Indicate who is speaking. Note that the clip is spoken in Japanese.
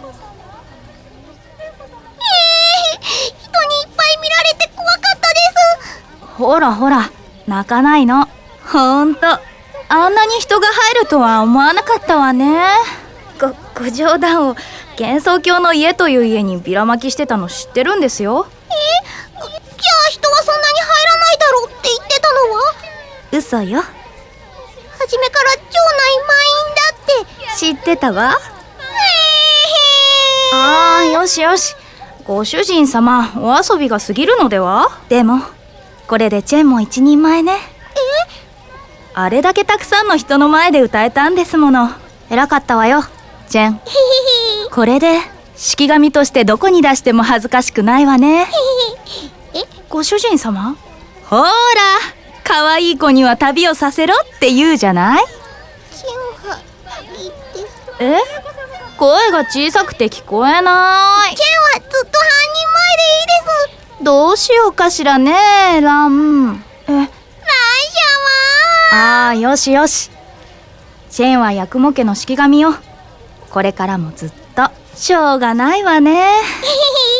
Speaker 1: 人にいっぱい見られて怖かったです。
Speaker 2: ほらほら、泣かないの。ほんとあんなに人が入るとは思わなかったわね。ご冗談を。幻想郷の家という家にビラまきしてたの知ってるんですよ。
Speaker 1: じゃあ人はそんなに入らないだろうって言ってたのは
Speaker 2: 嘘よ。
Speaker 1: 初めから町内満員だって
Speaker 2: 知ってたわ。ああ、よしよし。ご主人様、お遊びが過ぎるのでは。でもこれでチェンも一人前ね。あれだけたくさんの人の前で歌えたんですもの。偉かったわよチェン。これで式神としてどこに出しても恥ずかしくないわね。ご主人様、ほーら、可愛い子には旅をさせろって言うじゃない。
Speaker 1: チェンはいいです。
Speaker 2: え、声が小さくて聞こえない。
Speaker 1: チェンはずっと半人前でいいです。
Speaker 2: どうしようかしらね、ラン。
Speaker 1: ランシャ
Speaker 2: ああ、よしよし。チェンはヤクモ家の式神よ。これからもずっとしょうがないわね。
Speaker 1: は